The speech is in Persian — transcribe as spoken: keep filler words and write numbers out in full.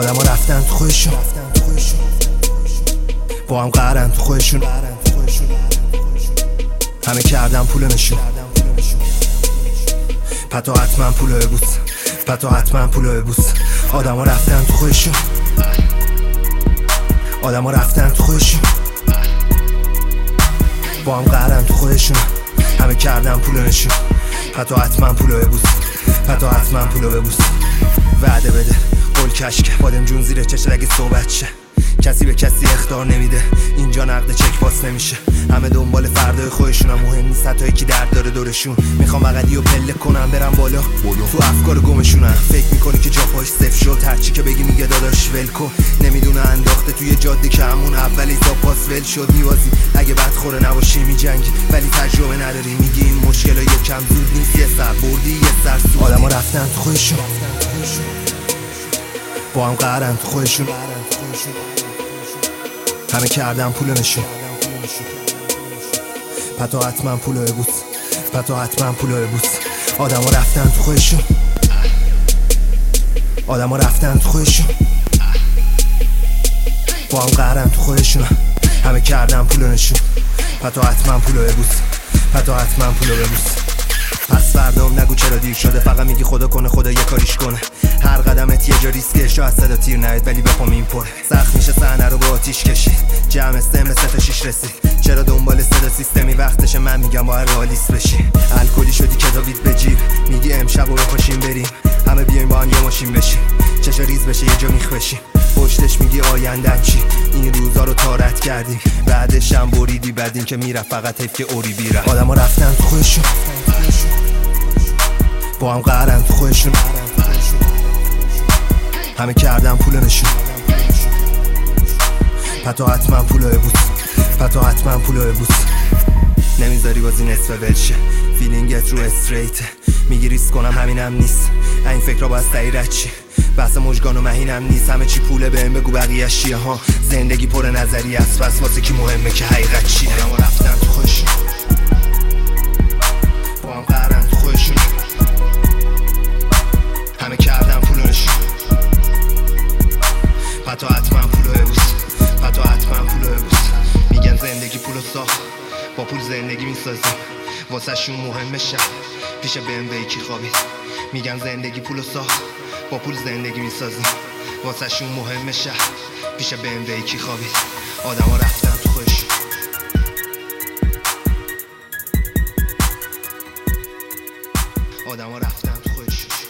آدم ها رفتن تو خودشون، با هم قهرن تو خودشون، همه کردن پول نشون، پتا حتما پولو ببوس، پتا حتما پولو ببوس. آدم ها رفتن تو خودشون، آدم ها رفتن تو خودشون، با هم قهرن تو خودشون، همه کردن پولو نشون، پتا حتما پولو ببوس، پتا حتما پولو ببوس. وعده بده قول کشکه، بادم جون زیر چشت اگه صحبت شه، کسی به کسی اخطار نمیده، اینجا نقد چک پاس نمیشه، همه دنبال فردای خودشون، مهم نیست حتی یکی درد داره دورشون. میخوام بغلی و پله کنم برم بالا تو افکار گمشونم، فکر میکنی که جا پاش صفر شد، هرچی که بگی میگه داداش ولکو، نمیدونه انداخته توی جاده که همون اولی تا پاس ول شد. میوازی اگه بدخوره نباشی میجنگی، ولی تجربه نداری، میگی این مشکلا یکم زود نیست، یه سر بردی یه سر سود. آدما رفتن تو خودشون، با هم قهرن تو خودشون، همه کردن پولو نشون، پتا حتما پولو ببوس، پتا حتما پولو ببوس. آدم ها رفتن تو خودشون، آدم ها رفتن تو خودشون، با هم قهرن تو خودشون، همه کردن پولو نشون، پتا حتما پولو ببوس، پتا حتما پولو ببوس. پس فردام نگو چرا دیر شده، فقط میگی خدا کنه خدا یه کاریش کنه. هر قدمت یه جا ریسکه، شاید صدا تیر نهید ولی بپام این پره. سخت میشه صحنه رو با آتیش کشید، جمع استمر سه تا شیش رسید. چرا دنبال صدا سیستمی وقتشه، من میگم باید رئالیست بشی. الکلی شدی کتابیت به جیب، میگی امشب رو بپاشیم بریم، همه بیایم با هم یه ماشین بشیم، چشا ریز بشه یه جا میخ بشیم. پشتش میگی آیندن چی، این روزا رو تارت کردیم، بعدش هم بریدی بعدین که میرفت فقط حیف که اوری بیره. آدما رفتن تو خودشون، با هم قهرن تو خودشون، همه کردن پولو نشون، پتا حتما پولو ببوس، پتا حتما پولو ببوس. نمیذاری بازی نصف ولشه، فیلینگت رو استریته، میگی ریسک کنم همینم نیست، این فکر را باید سعی رد چی، بحث مژگان و مهینم نیست، همه چی پوله بهم بگو بقیه‌اش چیه ها. زندگی پر نظری است، پس واسه کی مهمه که حقیقت چیه. آدم‌ها رفتن تو خودشون، با هم قهرن تو خودشون، همه کردن پولو نشون، پتا حتما پولو ببوس، پتا حتما پولو ببوس. میگن زندگی پولو ساخت، با پول زندگی میسازیم، واسه شون مهمه شب پیش بی ام وی کی خوابید. میگن زندگی پولو ساخت، با پول زندگی میسازیم، واسه شون مهمه شب پیش بی ام وی کی خوابید. آدم ها رفتن تو خودشون، آدم ها رفتن تو خودشون.